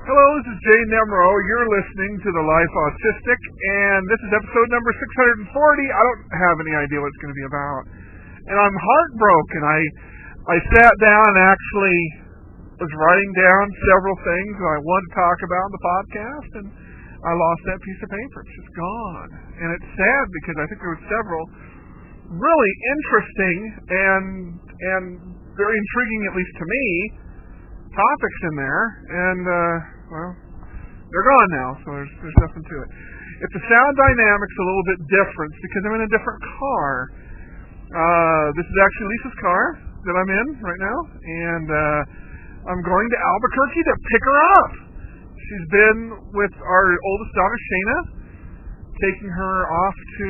Hello, this is Jay Nemro. You're listening to The Life Autistic, and this is episode number 640. I don't have any idea what it's going to be about. And I'm heartbroken. I sat down and actually was writing down several things that I wanted to talk about in the podcast, and I lost that piece of paper. It's just gone. And it's sad because I think there were several really interesting and very intriguing, at least to me, topics in there, and they're gone now, so there's nothing to it. If the sound dynamic's a little bit different, it's because I'm in a different car. This is actually Lisa's car that I'm in right now, and I'm going to Albuquerque to pick her up. She's been with our oldest daughter, Shayna, taking her off to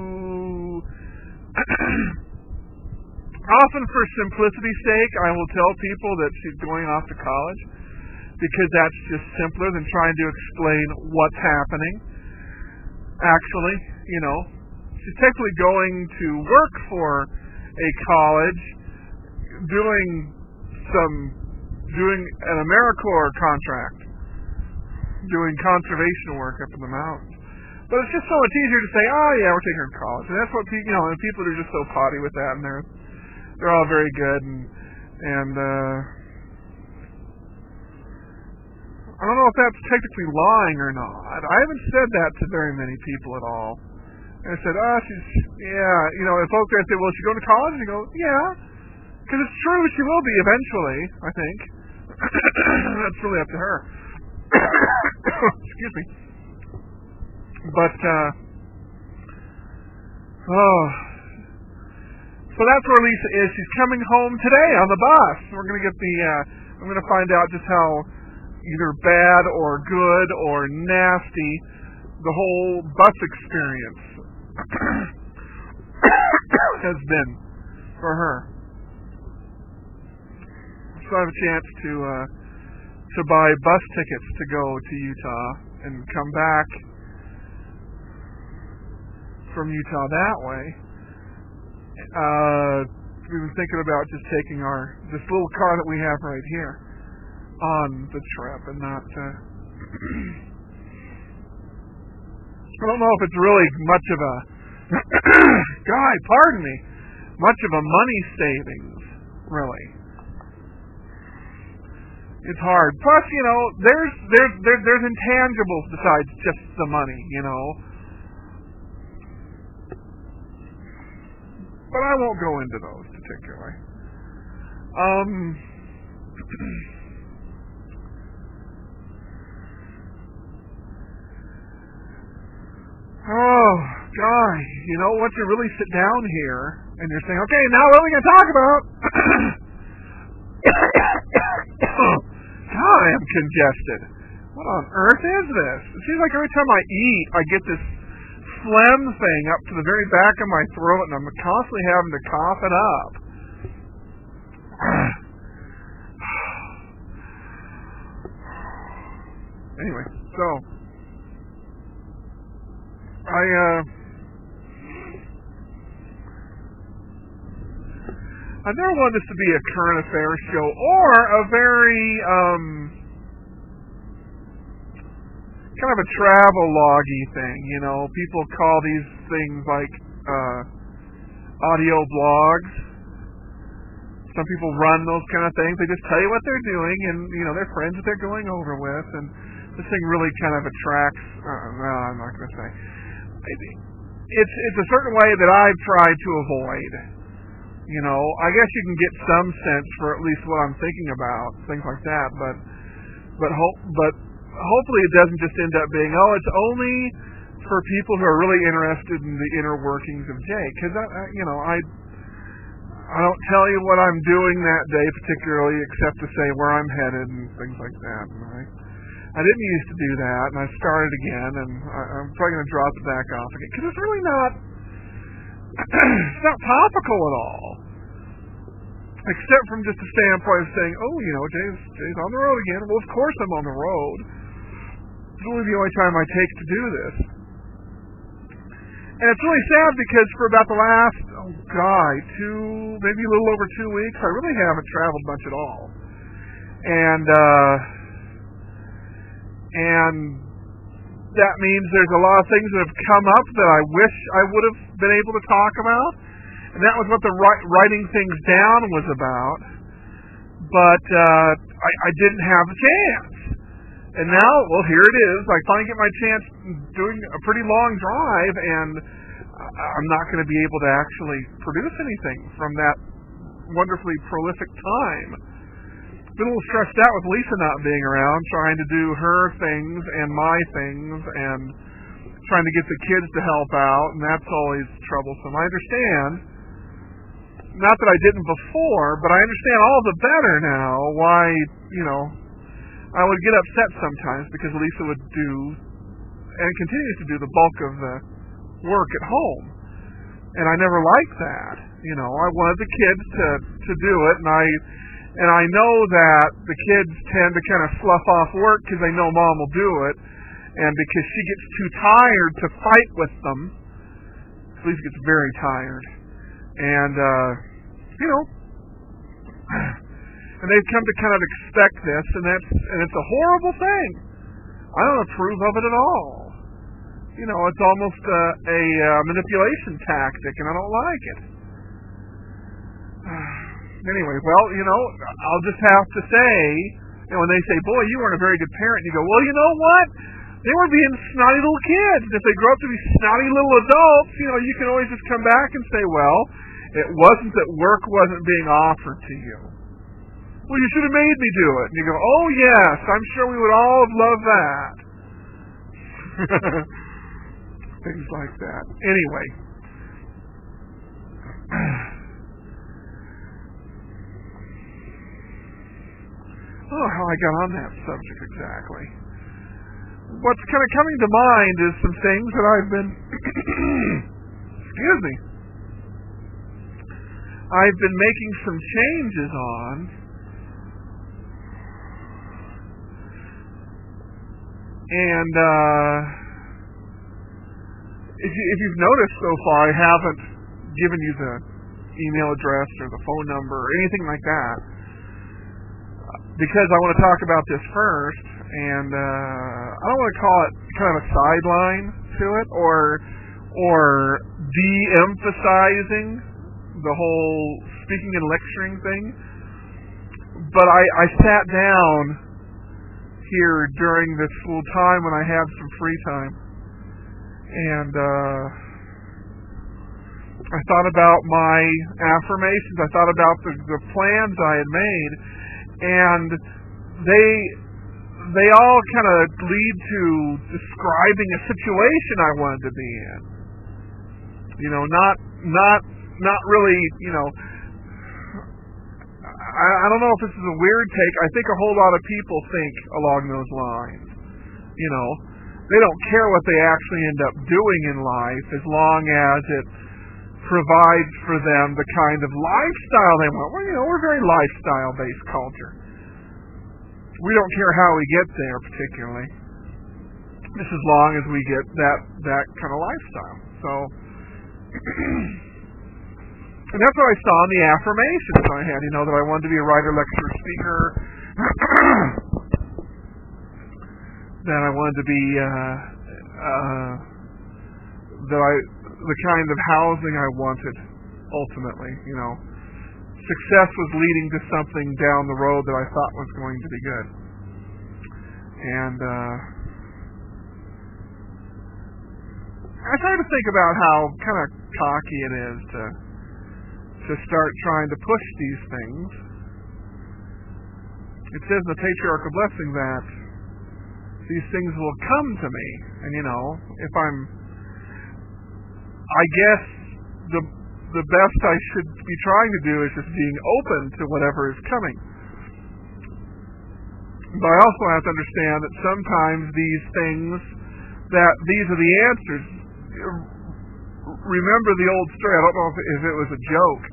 often for simplicity's sake, I will tell people that she's going off to college because that's just simpler than trying to explain what's happening. Actually, she's technically going to work for a college doing an AmeriCorps contract, doing conservation work up in the mountains. But it's just so much easier to say, oh yeah, we're taking her to college. And that's what people, and people are just so potty with that, and they're all very good, and I don't know if that's technically lying or not. I haven't said that to very many people at all. And I said, if folks say, well, is she going to college? And you go, yeah, because it's true, she will be eventually, I think. That's really up to her. Excuse me. But, so that's where Lisa is. She's coming home today on the bus. We're going to get I'm going to find out just how either bad or good or nasty the whole bus experience has been for her. So I have a chance to buy bus tickets to go to Utah and come back from Utah that way. We've been thinking about just taking this little car that we have right here on the trip and not I don't know if it's really much of a much of a money savings, really. It's hard. Plus, there's intangibles besides just the money, But I won't go into those particularly. Oh, God. Once you really sit down here and you're saying, okay, now what are we going to talk about? God, I am congested. What on earth is this? It seems like every time I eat, I get this phlegm thing up to the very back of my throat, and I'm constantly having to cough it up. Anyway, so I never wanted this to be a current affairs show or a very kind of a travel loggy thing. People call these things like audio blogs. Some people run those kind of things. They just tell you what they're doing and their friends that they're going over with, and this thing really kind of attracts no, I'm not going to say. It's a certain way that I've tried to avoid. I guess you can get some sense for at least what I'm thinking about, things like that, but hopefully it doesn't just end up being, it's only for people who are really interested in the inner workings of Jay, because I don't tell you what I'm doing that day particularly, except to say where I'm headed and things like that. And I didn't used to do that, and I started again, and I'm probably going to drop it back off again, because it's really not it's not topical at all, except from just a standpoint of saying, Jay's on the road again. Well, of course I'm on the road. It's really the only time I take to do this. And it's really sad because for about the last, maybe a little over 2 weeks, I really haven't traveled much at all. And And that means there's a lot of things that have come up that I wish I would have been able to talk about. And that was what the writing things down was about. But I didn't have a chance. And now, well, here it is. I finally get my chance doing a pretty long drive, and I'm not going to be able to actually produce anything from that wonderfully prolific time. Been a little stressed out with Lisa not being around, trying to do her things and my things, and trying to get the kids to help out, and that's always troublesome. I understand. Not that I didn't before, but I understand all the better now why, I would get upset sometimes because Lisa would do, and continues to do, the bulk of the work at home. And I never liked that. I wanted the kids to do it, and I know that the kids tend to kind of slough off work because they know Mom will do it, and because she gets too tired to fight with them. Lisa gets very tired. And, and they've come to kind of expect this, and it's a horrible thing. I don't approve of it at all. It's almost a manipulation tactic, and I don't like it. Anyway, well, I'll just have to say, when they say, boy, you weren't a very good parent, you go, well, you know what? They were being snotty little kids. If they grow up to be snotty little adults, you can always just come back and say, well, it wasn't that work wasn't being offered to you. Well, you should have made me do it. And you go, oh, yes, I'm sure we would all have loved that. Things like that. Anyway. Oh, how I got on that subject exactly. What's kind of coming to mind is some things that I've been excuse me. I've been making some changes on. And if you've noticed so far, I haven't given you the email address or the phone number or anything like that, because I want to talk about this first, and I don't want to call it kind of a sideline to it, or de-emphasizing the whole speaking and lecturing thing. But I sat down here during this little time when I have some free time, and I thought about my affirmations. I thought about the plans I had made, and they all kind of lead to describing a situation I wanted to be in. Not really, I don't know if this is a weird take. I think a whole lot of people think along those lines. They don't care what they actually end up doing in life as long as it provides for them the kind of lifestyle they want. Well, we're a very lifestyle-based culture. We don't care how we get there particularly, just as long as we get that kind of lifestyle. So, and that's what I saw in the affirmations I had, that I wanted to be a writer, lecturer, speaker, that I wanted to be, the kind of housing I wanted, ultimately, Success was leading to something down the road that I thought was going to be good. And, I try to think about how kind of cocky it is to start trying to push these things. It says in the Patriarchal Blessing that these things will come to me. And, if I guess the best I should be trying to do is just being open to whatever is coming. But I also have to understand that sometimes these things, that these are the answers. Remember the old story, I don't know if it was a joke,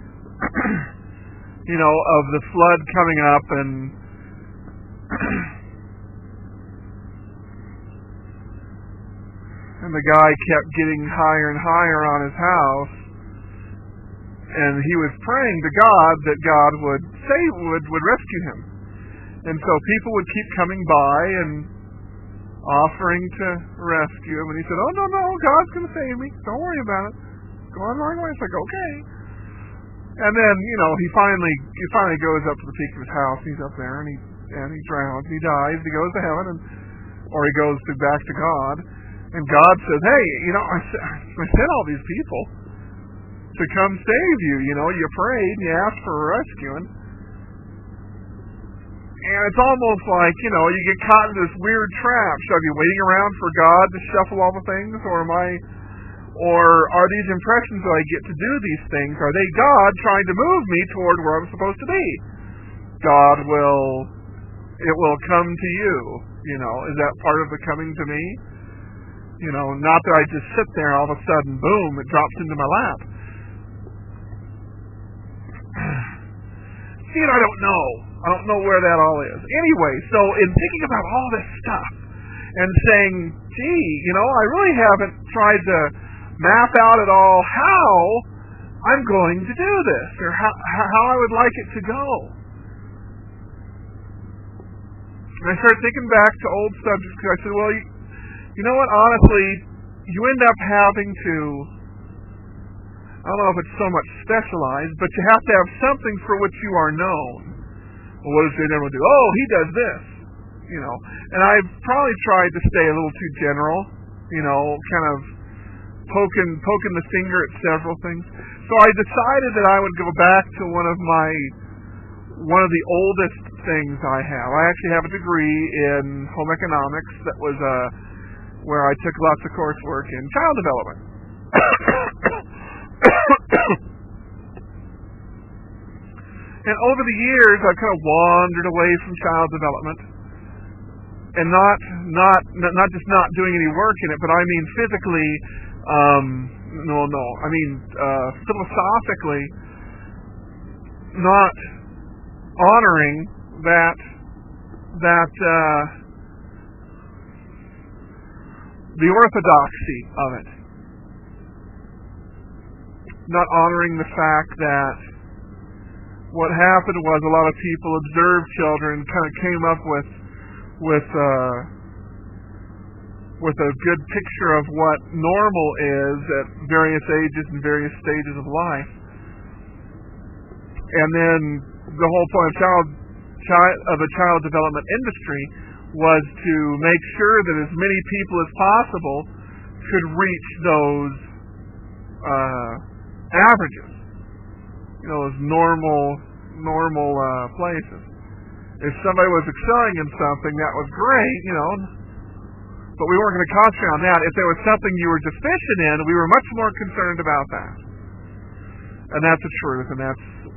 of the flood coming up and the guy kept getting higher and higher on his house, and he was praying to God that God would rescue him. And so people would keep coming by, and offering to rescue him, and he said, "Oh, no, God's going to save me. Don't worry about it. Go on my way." It's like, okay. And then, he finally goes up to the peak of his house. He's up there, and he drowns. He dies. He goes to heaven, or he goes back to God. And God says, "Hey, I sent all these people to come save you. You prayed, you asked for a rescuing." And it's almost like, you get caught in this weird trap. Should I be waiting around for God to shuffle all the things, or are these impressions that I get to do these things, are they God trying to move me toward where I'm supposed to be? It will come to you. Is that part of the coming to me? Not that I just sit there and all of a sudden, boom, it drops into my lap. See, I don't know. I don't know where that all is. Anyway, so in thinking about all this stuff and saying, gee, I really haven't tried to map out at all how I'm going to do this, or how I would like it to go. And I started thinking back to old subjects, because I said, well, you know what, honestly, you end up having to, I don't know if it's so much specialized, but you have to have something for which you are known. Well, what does everyone do? Oh, he does this. And I've probably tried to stay a little too general, kind of poking the finger at several things. So I decided that I would go back to one of the oldest things I have. I actually have a degree in home economics that was where I took lots of coursework in child development. And over the years, I've kind of wandered away from child development, and not just not doing any work in it, but I mean physically. I mean philosophically, not honoring that the orthodoxy of it, not honoring the fact that what happened was a lot of people observed children, kind of came up with a good picture of what normal is at various ages and various stages of life. And then the whole point of the child development industry was to make sure that as many people as possible could reach those averages, those normal places. If somebody was excelling in something, that was great, but we weren't going to concentrate on that. If there was something you were deficient in, we were much more concerned about that. And that's the truth, and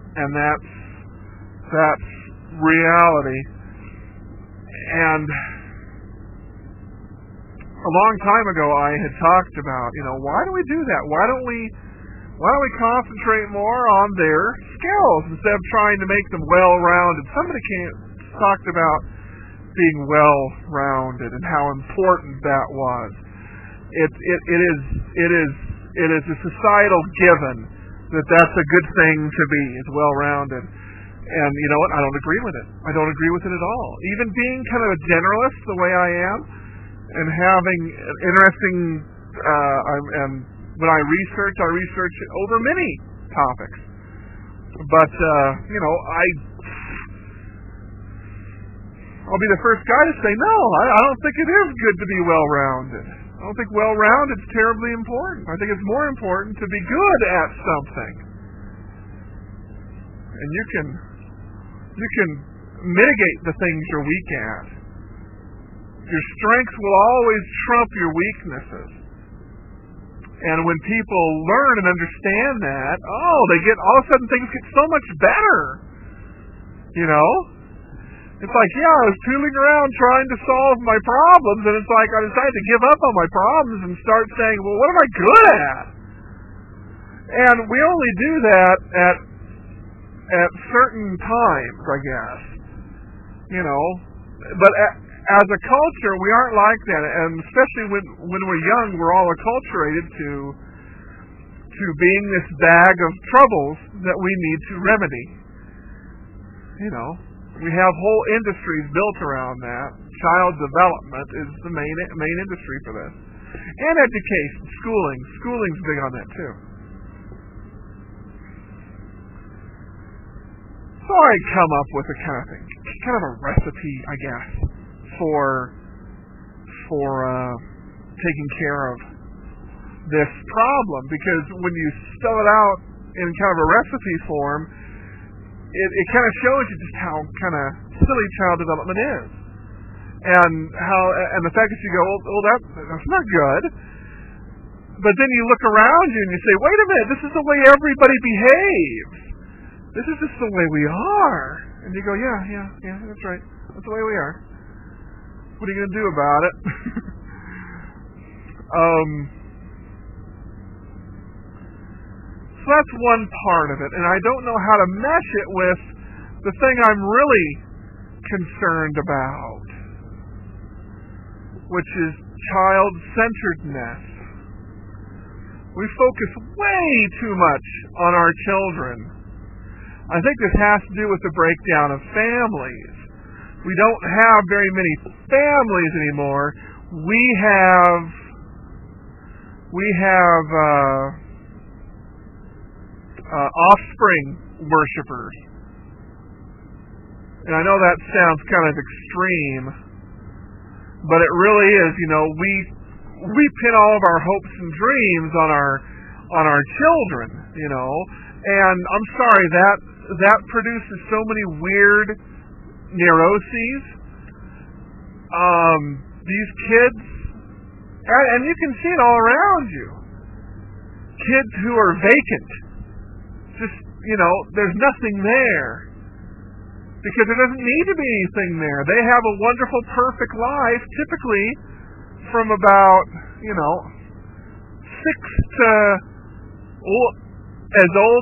that's reality. And a long time ago, I had talked about, why do we do that? Why don't we concentrate more on their skills instead of trying to make them well-rounded? Somebody talked about being well-rounded and how important that was. It is a societal given that that's a good thing to be, is well-rounded. And you know what? I don't agree with it. I don't agree with it at all. Even being kind of a generalist the way I am, and having interesting, when I research over many topics. But, I'll be the first guy to say, no, I don't think it is good to be well-rounded. I don't think well-rounded is terribly important. I think it's more important to be good at something. And you can mitigate the things you're weak at. Your strengths will always trump your weaknesses. And when people learn and understand that, all of a sudden things get so much better. It's like, I was tooling around trying to solve my problems, and it's like I decided to give up on my problems and start saying, well, what am I good at? And we only do that at certain times, I guess. But as a culture, we aren't like that, and especially when we're young, we're all acculturated to being this bag of troubles that we need to remedy. We have whole industries built around that. Child development is the main industry for this. And education, schooling. Schooling's big on that too. So I come up with a kind of a recipe, I guess, for taking care of this problem. Because when you spell it out in kind of a recipe form, it kind of shows you just how kind of silly child development is, and the fact that you go, well, that's not good. But then you look around you and you say, wait a minute, this is the way everybody behaves. This is just the way we are. And you go, yeah, that's right. That's the way we are. What are you going to do about it? So that's one part of it, and I don't know how to mesh it with the thing I'm really concerned about, which is child-centeredness. We focus way too much on our children. I think this has to do with the breakdown of families. We don't have very many families anymore. We have offspring worshipers. And I know that sounds kind of extreme, but it really is. We pin all of our hopes and dreams on our children, and I'm sorry, that produces so many weird neuroses. These kids, and you can see it all around you, kids who are vacant. Just, there's nothing there. Because there doesn't need to be anything there. They have a wonderful, perfect life, typically from about, 6 to as old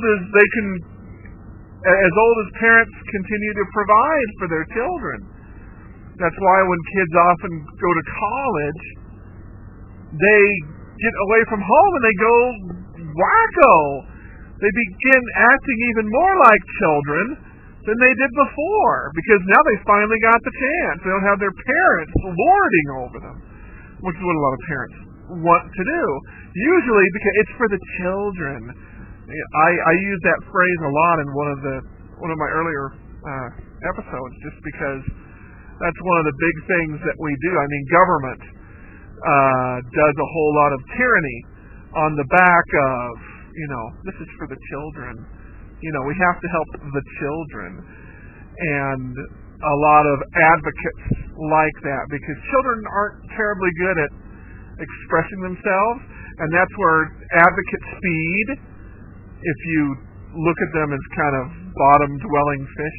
as parents continue to provide for their children. That's why when kids often go to college, they get away from home and they go wacko. They begin acting even more like children than they did before, because now they finally got the chance. They don't have their parents lording over them, which is what a lot of parents want to do. Usually because it's for the children. I use that phrase a lot in one of my earlier episodes, just because that's one of the big things that we do. I mean, government does a whole lot of tyranny on the back of, this is for the children. We have to help the children. And a lot of advocates like that, because children aren't terribly good at expressing themselves, and that's where advocates feed, if you look at them as kind of bottom-dwelling fish.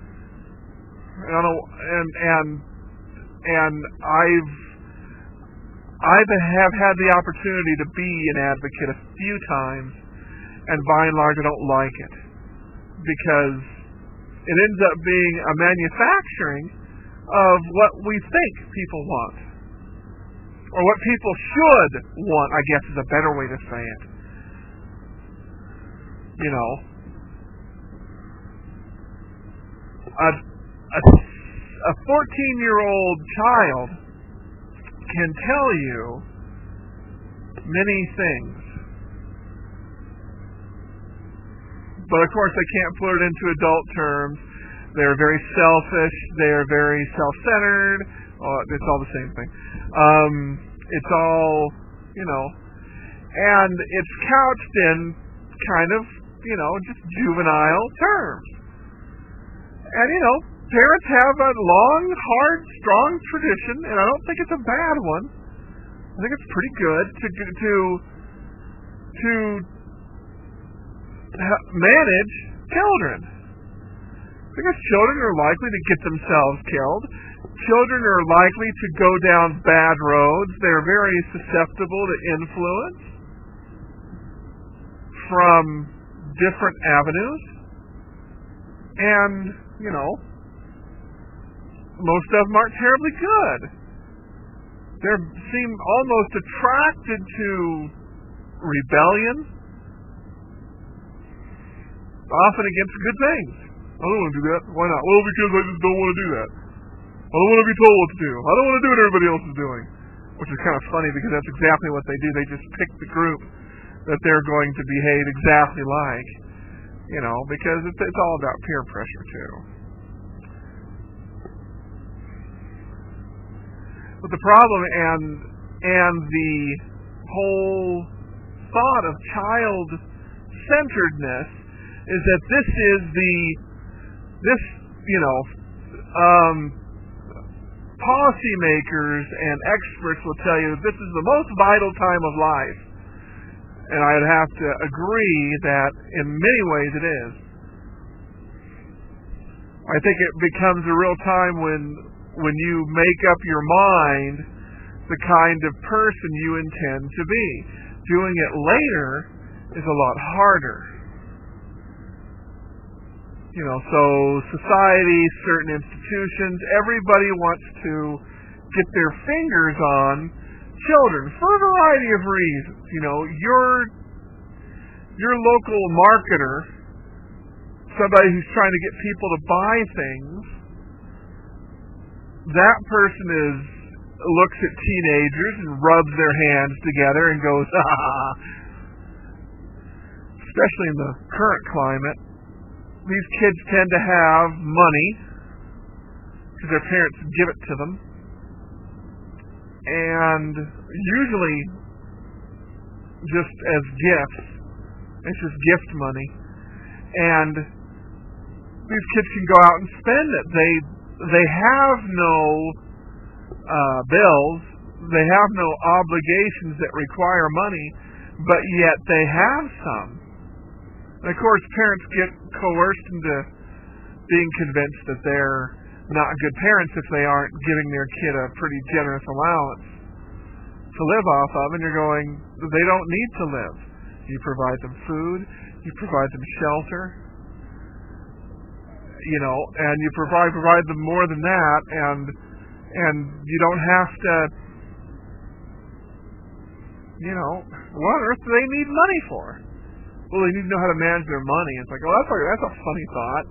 And I have had the opportunity to be an advocate a few times, and by and large I don't like it, because it ends up being a manufacturing of what we think people want, or what people should want, I guess is a better way to say it. A 14-year-old child can tell you many things, but of course they can't put it into adult terms. They're very selfish. They're very self-centered. It's all the same thing. It's all, and it's couched in kind of, just juvenile terms. And, parents have a long, hard, strong tradition, and I don't think it's a bad one. I think it's pretty good to manage children. Because children are likely to get themselves killed. Children are likely to go down bad roads. They're very susceptible to influence from different avenues. And, most of them aren't terribly good. They seem almost attracted to rebellion, often against good things. I don't want to do that. Why not? Well, because I just don't want to do that. I don't want to be told what to do. I don't want to do what everybody else is doing. Which is kind of funny because that's exactly what they do. They just pick the group that they're going to behave exactly like. Because it's all about peer pressure too. But the problem and the whole thought of child-centeredness is that policymakers and experts will tell you that this is the most vital time of life. And I'd have to agree that in many ways it is. I think it becomes a real time when you make up your mind the kind of person you intend to be. Doing it later is a lot harder. So society, certain institutions, everybody wants to get their fingers on children for a variety of reasons. Your local marketer, somebody who's trying to get people to buy things, that person looks at teenagers and rubs their hands together and goes, especially in the current climate. These kids tend to have money because their parents give it to them, and usually just as gifts. It's just gift money, and these kids can go out and spend it. They have no bills, they have no obligations that require money, but yet they have some. And of course, parents get coerced into being convinced that they're not good parents if they aren't giving their kid a pretty generous allowance to live off of, and you're going, they don't need to live. You provide them food, you provide them shelter, and you provide them more than that, and you don't have to, what on earth do they need money for? Well, they need to know how to manage their money. It's like, that's a funny thought.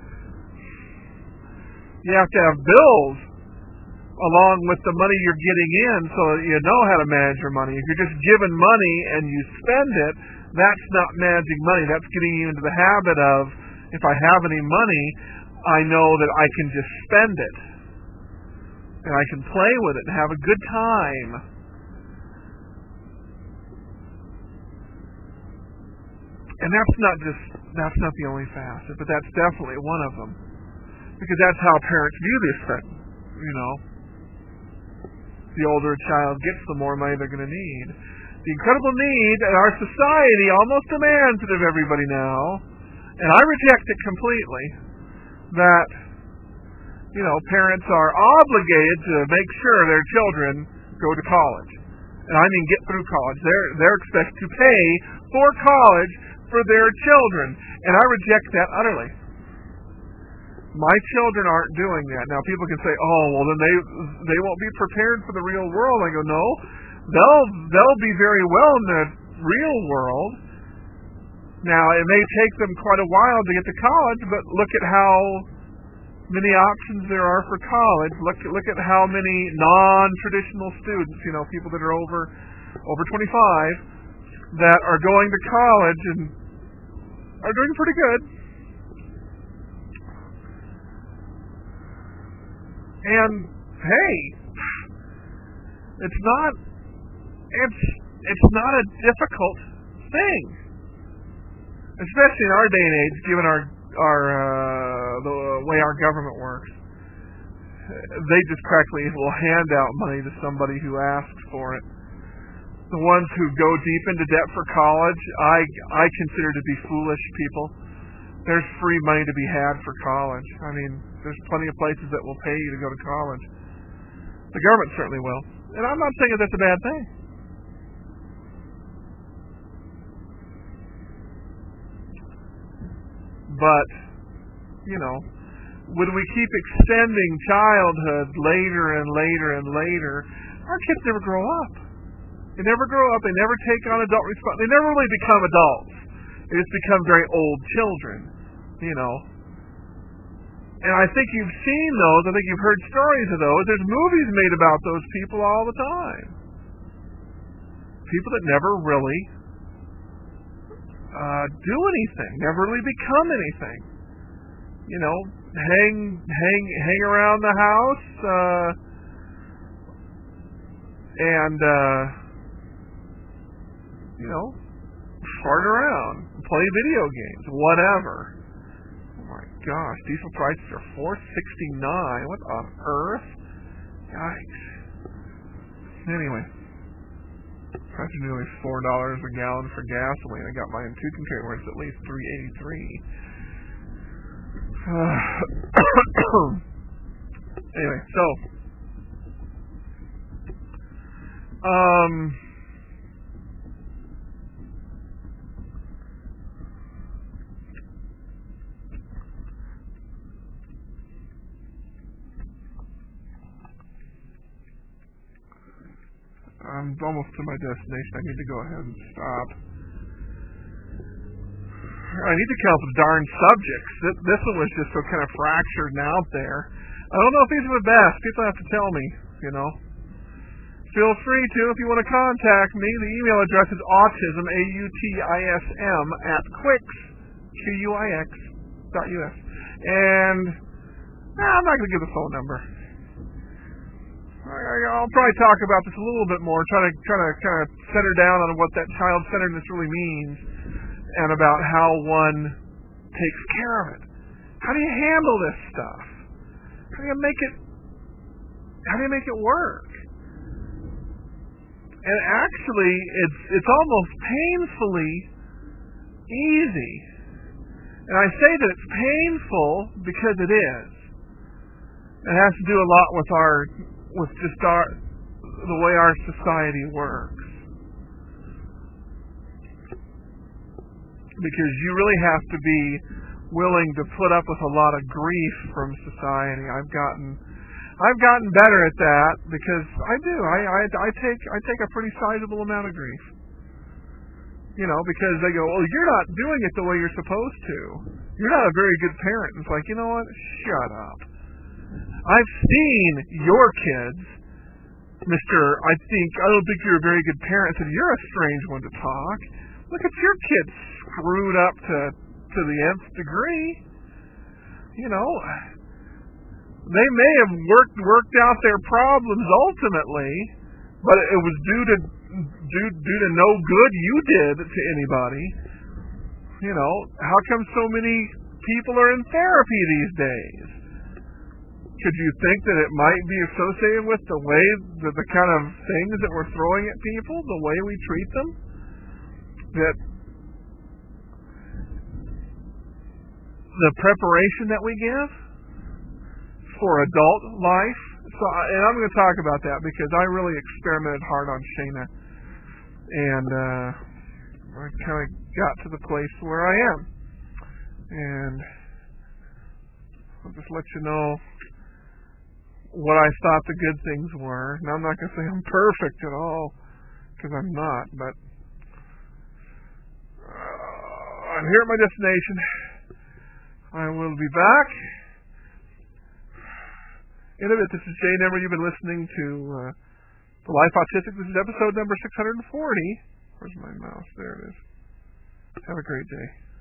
You have to have bills along with the money you're getting in so that you know how to manage your money. If you're just given money and you spend it, that's not managing money. That's getting you into the habit of, if I have any money, I know that I can just spend it. And I can play with it and have a good time. And that's not the only facet, but that's definitely one of them. Because that's how parents view this thing, The older a child gets, the more money they're going to need. The incredible need that our society almost demands it of everybody now, and I reject it completely, that, parents are obligated to make sure their children go to college. And I mean get through college. They're expected to pay for college for their children. And I reject that utterly. My children aren't doing that. Now people can say, then they won't be prepared for the real world. I go, no. They'll be very well in the real world. Now it may take them quite a while to get to college, but look at how many options there are for college. Look at how many non-traditional students, people that are over 25 that are going to college and are doing pretty good. And hey, it's not a difficult thing, especially in our day and age, given the way our government works. They just practically will hand out money to somebody who asks for it. The ones who go deep into debt for college, I consider to be foolish people. There's free money to be had for college. I mean, there's plenty of places that will pay you to go to college. The government certainly will. And I'm not saying that that's a bad thing. But, when we keep extending childhood later and later and later, our kids never grow up. They never grow up. They never take on adult responsibility. They never really become adults. They just become very old children, And I think you've seen those. I think you've heard stories of those. There's movies made about those people all the time. People that never really do anything, never really become anything. You know, hang around the house and you know, fart around, play video games, whatever. Oh my gosh, diesel prices are $4.69. What on earth? Yikes. Anyway, price is nearly $4 a gallon for gasoline. I got mine in Tucumcari where it's at least $3.83. Anyway, so I'm almost to my destination. I need to go ahead and stop. I need to come up with darn subjects. This one was just so kind of fractured and out there. I don't know if these are the best. People have to tell me, you know. Feel free to, if you want to contact me. The email address is autism, AUTISM, @quix.us. And I'm not going to give the phone number. I'll probably talk about this a little bit more, try to kind of center down on what that child-centeredness really means, and about how one takes care of it. How do you handle this stuff? How do you make it work? And actually, it's almost painfully easy. And I say that it's painful because it is. It has to do a lot with the way our society works. Because you really have to be willing to put up with a lot of grief from society. I've gotten better at that because I do. I take a pretty sizable amount of grief. You know, because they go, "Well, you're not doing it the way you're supposed to. You're not a very good parent." And it's like, you know what? Shut up. I've seen your kids, Mr. I don't think you're a very good parent. I said, you're a strange one to talk. Look at your kids screwed up to the nth degree. You know, they may have worked out their problems ultimately, but it was due to no good you did to anybody. You know, how come so many people are in therapy these days? Could you think that it might be associated with the way, the kind of things that we're throwing at people, the way we treat them? That the preparation that we give for adult life? So, and I'm going to talk about that because I really experimented hard on Shayna. And I kind of got to the place where I am. And I'll just let you know what I thought the good things were. Now, I'm not going to say I'm perfect at all, because I'm not, but I'm here at my destination. I will be back in a bit. This is Jay Nemmer. You've been listening to The Life Autistic. This is episode number 640. Where's my mouse? There it is. Have a great day.